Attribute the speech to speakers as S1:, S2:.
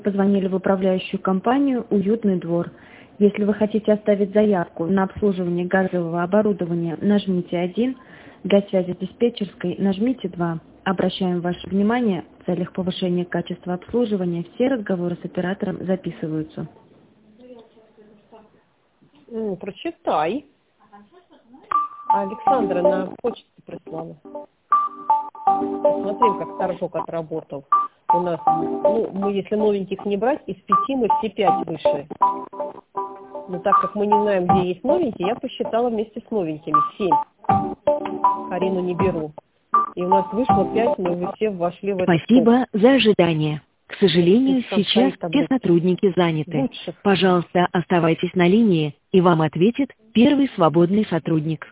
S1: Позвонили в управляющую компанию «Уютный двор». Если вы хотите оставить заявку на обслуживание газового оборудования, нажмите 1. Для связи с диспетчерской нажмите 2. Обращаем ваше внимание, в целях повышения качества обслуживания все разговоры с оператором записываются.
S2: Прочитай. Александра на почту прислала. Посмотрим, как торжок отработал. У нас, мы если новеньких не брать, из 5 мы все 5 вышли. Но так как мы не знаем, где есть новенькие, я посчитала вместе с новенькими 7. Арину не беру. И у нас вышло 5, мы все вошли в этот
S3: Спасибо за ожидание. К сожалению, сейчас все сотрудники заняты. Пожалуйста, оставайтесь на линии, и вам ответит первый свободный сотрудник.